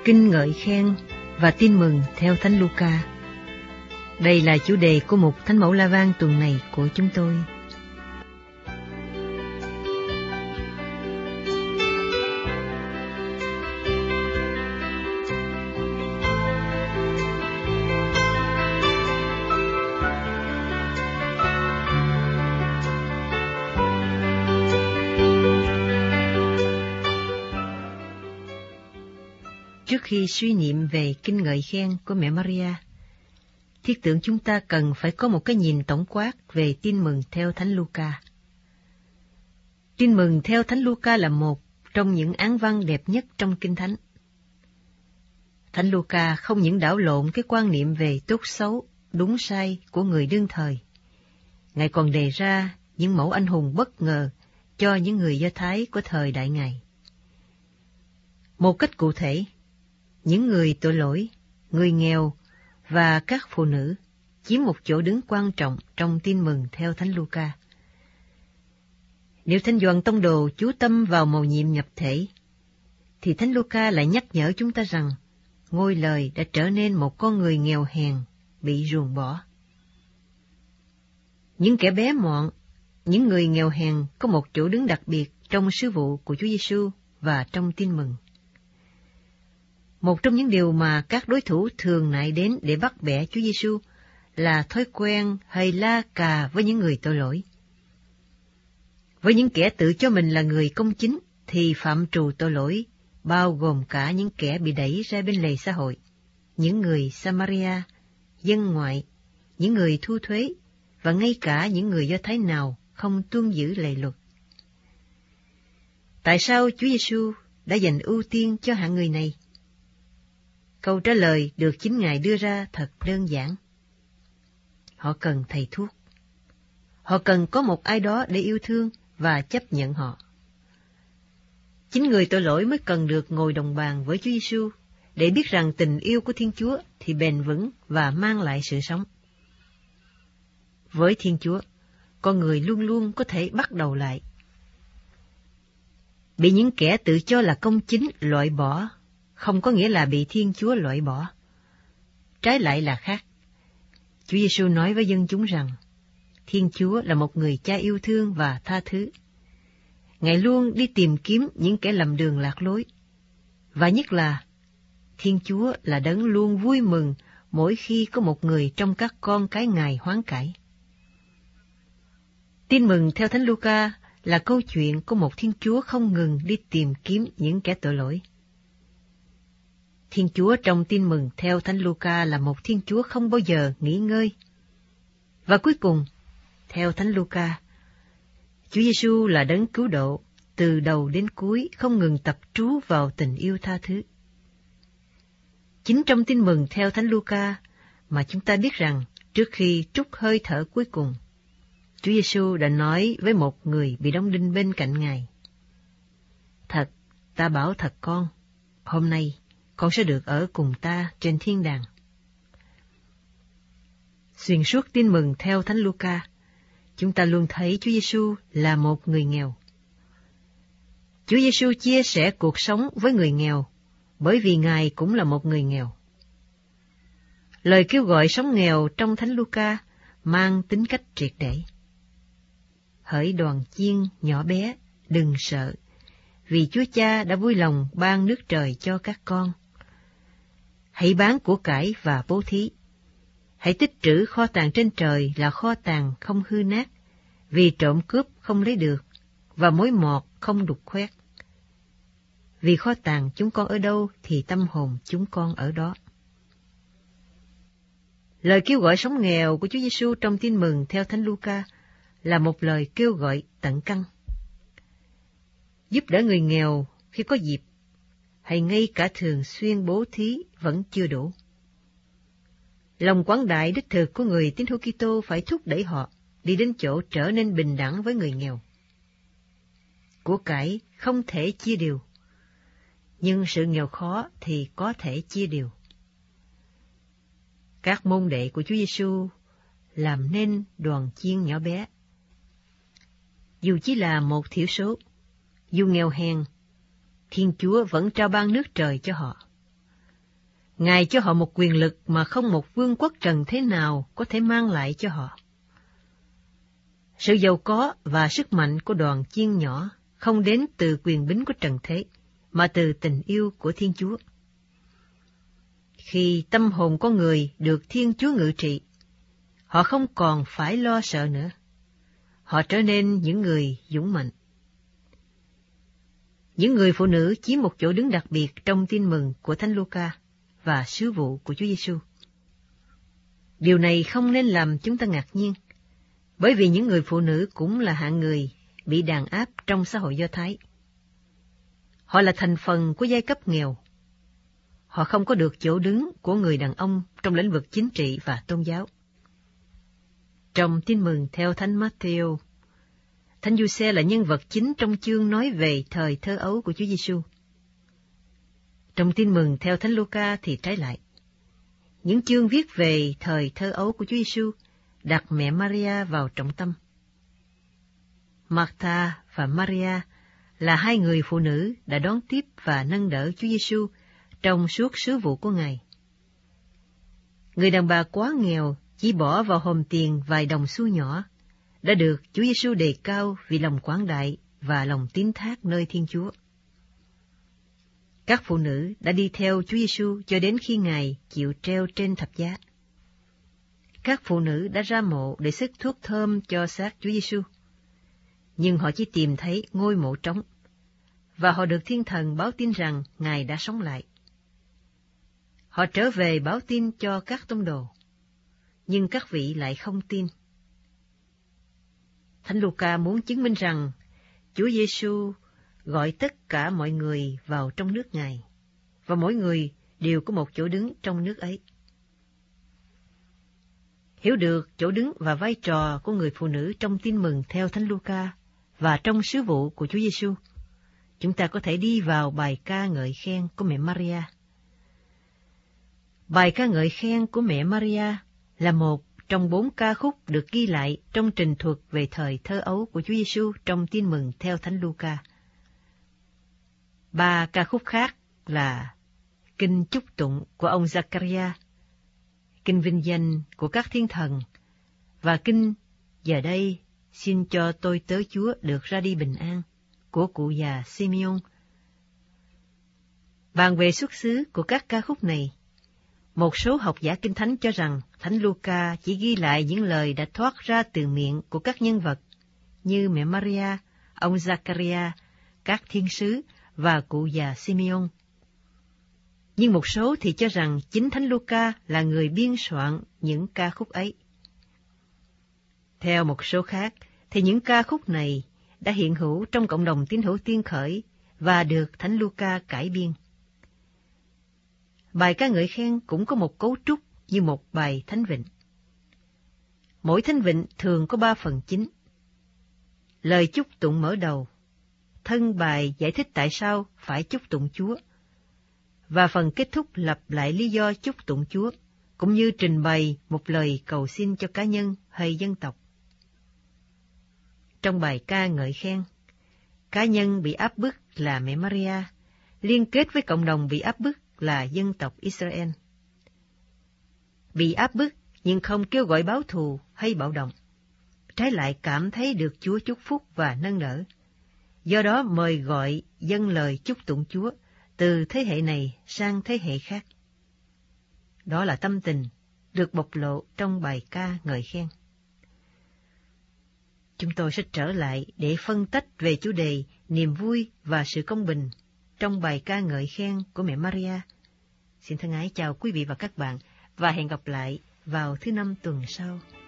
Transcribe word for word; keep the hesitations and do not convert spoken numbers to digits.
Kinh ngợi khen và tin mừng theo Thánh Luca. Đây là chủ đề của mục Thánh Mẫu La Vang tuần này của chúng tôi. Trước khi suy niệm về kinh ngợi khen của mẹ Maria, thiết tưởng chúng ta cần phải có một cái nhìn tổng quát về tin mừng theo Thánh Luca. Tin mừng theo Thánh Luca là một trong những án văn đẹp nhất trong Kinh Thánh. Thánh Luca không những đảo lộn cái quan niệm về tốt xấu, đúng sai của người đương thời. Ngài còn đề ra những mẫu anh hùng bất ngờ cho những người Do Thái của thời đại Ngài. Một cách cụ thể, những người tội lỗi, người nghèo và các phụ nữ chiếm một chỗ đứng quan trọng trong tin mừng theo Thánh Luca. Nếu Thánh Gioan Tông Đồ chú tâm vào mầu nhiệm nhập thể, thì Thánh Luca lại nhắc nhở chúng ta rằng ngôi lời đã trở nên một con người nghèo hèn, bị ruồng bỏ. Những kẻ bé mọn, những người nghèo hèn có một chỗ đứng đặc biệt trong sứ vụ của Chúa Giêsu và trong tin mừng. Một trong những điều mà các đối thủ thường nại đến để bắt bẻ Chúa Giêsu là thói quen hay la cà với những người tội lỗi. Với những kẻ tự cho mình là người công chính thì phạm trù tội lỗi bao gồm cả những kẻ bị đẩy ra bên lề xã hội, những người Samaria, dân ngoại, những người thu thuế và ngay cả những người Do Thái nào không tuân giữ lệ luật. Tại sao Chúa Giêsu đã dành ưu tiên cho hạng người này? Câu trả lời được chính Ngài đưa ra thật đơn giản. Họ cần thầy thuốc. Họ cần có một ai đó để yêu thương và chấp nhận họ. Chính người tội lỗi mới cần được ngồi đồng bàn với Chúa Giêsu để biết rằng tình yêu của Thiên Chúa thì bền vững và mang lại sự sống. Với Thiên Chúa, con người luôn luôn có thể bắt đầu lại. Bị những kẻ tự cho là công chính loại bỏ không có nghĩa là bị Thiên Chúa loại bỏ. Trái lại là khác. Chúa Giêsu nói với dân chúng rằng, Thiên Chúa là một người cha yêu thương và tha thứ. Ngài luôn đi tìm kiếm những kẻ lầm đường lạc lối. Và nhất là, Thiên Chúa là đấng luôn vui mừng mỗi khi có một người trong các con cái Ngài hoán cải. Tin mừng theo Thánh Luca là câu chuyện của một Thiên Chúa không ngừng đi tìm kiếm những kẻ tội lỗi. Thiên Chúa trong tin mừng theo Thánh Luca là một Thiên Chúa không bao giờ nghỉ ngơi. Và cuối cùng, theo Thánh Luca, Chúa Giêsu là đấng cứu độ, từ đầu đến cuối không ngừng tập trú vào tình yêu tha thứ. Chính trong tin mừng theo Thánh Luca mà chúng ta biết rằng trước khi trút hơi thở cuối cùng, Chúa Giêsu đã nói với một người bị đóng đinh bên cạnh Ngài: Thật, ta bảo thật con, hôm nay con sẽ được ở cùng ta trên thiên đàng. Xuyên suốt tin mừng theo Thánh Luca, chúng ta luôn thấy Chúa Giêsu là một người nghèo. Chúa Giêsu chia sẻ cuộc sống với người nghèo, bởi vì Ngài cũng là một người nghèo. Lời kêu gọi sống nghèo trong Thánh Luca mang tính cách triệt để. Hỡi đoàn chiên nhỏ bé, đừng sợ, vì Chúa Cha đã vui lòng ban nước trời cho các con. Hãy bán của cải và bố thí. Hãy tích trữ kho tàng trên trời là kho tàng không hư nát, vì trộm cướp không lấy được, và mối mọt không đục khoét. Vì kho tàng chúng con ở đâu thì tâm hồn chúng con ở đó. Lời kêu gọi sống nghèo của Chúa Giêsu trong tin mừng theo Thánh Luca là một lời kêu gọi tận căn. Giúp đỡ người nghèo khi có dịp, hay ngay cả thường xuyên bố thí vẫn chưa đủ. Lòng quảng đại đích thực của người tín hữu Kitô phải thúc đẩy họ đi đến chỗ trở nên bình đẳng với người nghèo. Của cải không thể chia đều, nhưng sự nghèo khó thì có thể chia đều. Các môn đệ của Chúa Giêsu làm nên đoàn chiên nhỏ bé. Dù chỉ là một thiểu số, dù nghèo hèn, Thiên Chúa vẫn trao ban nước trời cho họ. Ngài cho họ một quyền lực mà không một vương quốc trần thế nào có thể mang lại cho họ. Sự giàu có và sức mạnh của đoàn chiên nhỏ không đến từ quyền bính của trần thế, mà từ tình yêu của Thiên Chúa. Khi tâm hồn con người được Thiên Chúa ngự trị, họ không còn phải lo sợ nữa. Họ trở nên những người dũng mạnh. Những người phụ nữ chiếm một chỗ đứng đặc biệt trong tin mừng của Thánh Luca và sứ vụ của Chúa Giêsu. Điều này không nên làm chúng ta ngạc nhiên, bởi vì những người phụ nữ cũng là hạng người bị đàn áp trong xã hội Do Thái. Họ là thành phần của giai cấp nghèo. Họ không có được chỗ đứng của người đàn ông trong lĩnh vực chính trị và tôn giáo. Trong tin mừng theo Thánh Matthew, Thánh Giuse là nhân vật chính trong chương nói về thời thơ ấu của Chúa Giêsu. Trong tin mừng theo Thánh Luca thì trái lại. Những chương viết về thời thơ ấu của Chúa Giêsu đặt mẹ Maria vào trọng tâm. Martha và Maria là hai người phụ nữ đã đón tiếp và nâng đỡ Chúa Giêsu trong suốt sứ vụ của Ngài. Người đàn bà quá nghèo chỉ bỏ vào hòm tiền vài đồng xu nhỏ đã được Chúa Giêsu đề cao vì lòng quảng đại và lòng tín thác nơi Thiên Chúa. Các phụ nữ đã đi theo Chúa Giêsu cho đến khi Ngài chịu treo trên thập giá. Các phụ nữ đã ra mộ để sức thuốc thơm cho xác Chúa Giêsu, nhưng họ chỉ tìm thấy ngôi mộ trống, và họ được Thiên Thần báo tin rằng Ngài đã sống lại. Họ trở về báo tin cho các tông đồ, nhưng các vị lại không tin. Thánh Luca muốn chứng minh rằng Chúa Giêsu gọi tất cả mọi người vào trong nước Ngài, và mỗi người đều có một chỗ đứng trong nước ấy. Hiểu được chỗ đứng và vai trò của người phụ nữ trong tin mừng theo Thánh Luca và trong sứ vụ của Chúa Giêsu, chúng ta có thể đi vào bài ca ngợi khen của mẹ Maria. Bài ca ngợi khen của mẹ Maria là một trong bốn ca khúc được ghi lại trong trình thuật về thời thơ ấu của Chúa Giêsu trong tin mừng theo Thánh Luca. Ba ca khúc khác là Kinh Chúc Tụng của ông Zachariah, Kinh Vinh Danh của các thiên thần, và Kinh Giờ đây xin cho tôi tớ Chúa được ra đi bình an của cụ già Simeon. Bàn về xuất xứ của các ca khúc này, một số học giả Kinh Thánh cho rằng Thánh Luca chỉ ghi lại những lời đã thoát ra từ miệng của các nhân vật như mẹ Maria, ông Zachariah, các thiên sứ và cụ già Simeon. Nhưng một số thì cho rằng chính Thánh Luca là người biên soạn những ca khúc ấy. Theo một số khác, thì những ca khúc này đã hiện hữu trong cộng đồng tín hữu tiên khởi và được Thánh Luca cải biên. Bài ca ngợi khen cũng có một cấu trúc như một bài thánh vịnh. Mỗi thánh vịnh thường có ba phần chính. Lời chúc tụng mở đầu, thân bài giải thích tại sao phải chúc tụng Chúa, và phần kết thúc lặp lại lý do chúc tụng Chúa, cũng như trình bày một lời cầu xin cho cá nhân hay dân tộc. Trong bài ca ngợi khen, cá nhân bị áp bức là mẹ Maria, liên kết với cộng đồng bị áp bức là dân tộc Israel. Bị áp bức nhưng không kêu gọi báo thù hay bạo động, trái lại cảm thấy được Chúa chúc phúc và nâng đỡ. Do đó mời gọi dâng lời chúc tụng Chúa từ thế hệ này sang thế hệ khác. Đó là tâm tình được bộc lộ trong bài ca ngợi khen. Chúng tôi sẽ trở lại để phân tách về chủ đề niềm vui và sự công bình trong bài ca ngợi khen của mẹ Maria. Xin thân ái chào quý vị và các bạn, và hẹn gặp lại vào thứ năm tuần sau.